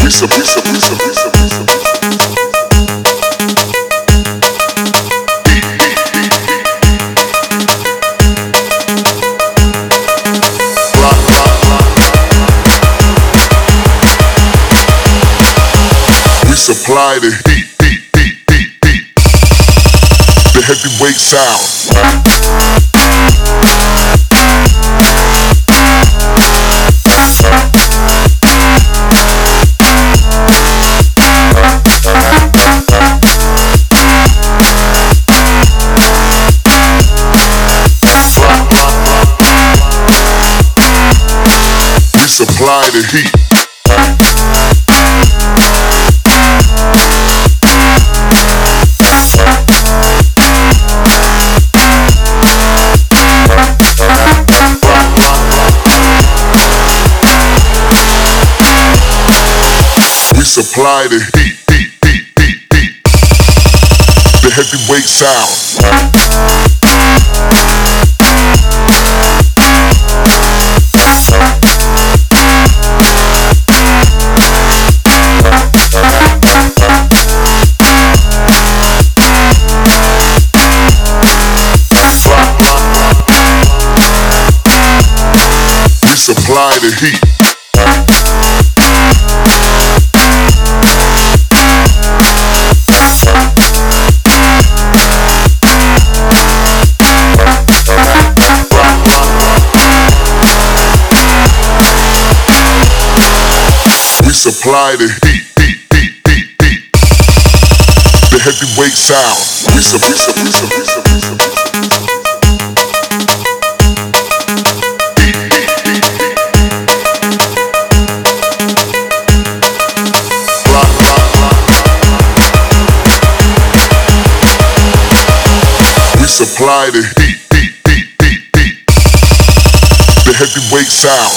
Supply the heat, the heavyweight sound. We supply the heat. We supply the heat, the heavyweight sound. We supply the heat. We supply the heat, the heavyweight sound. We supply the heat, the heavyweight sound.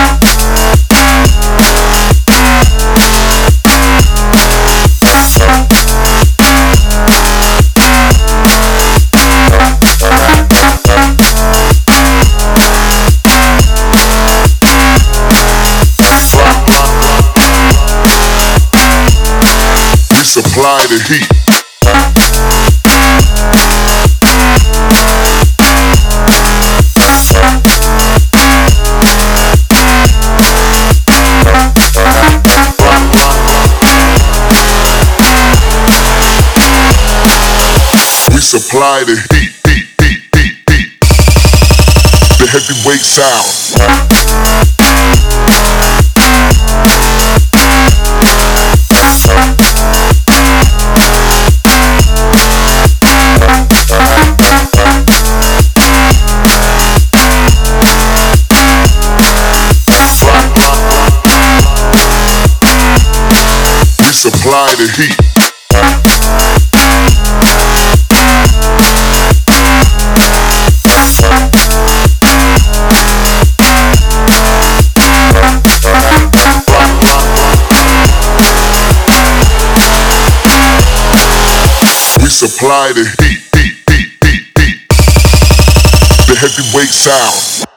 We supply the heat. We supply the heat, the heavyweight sound. We supply the heat. We supply the heat, the heavyweight sound.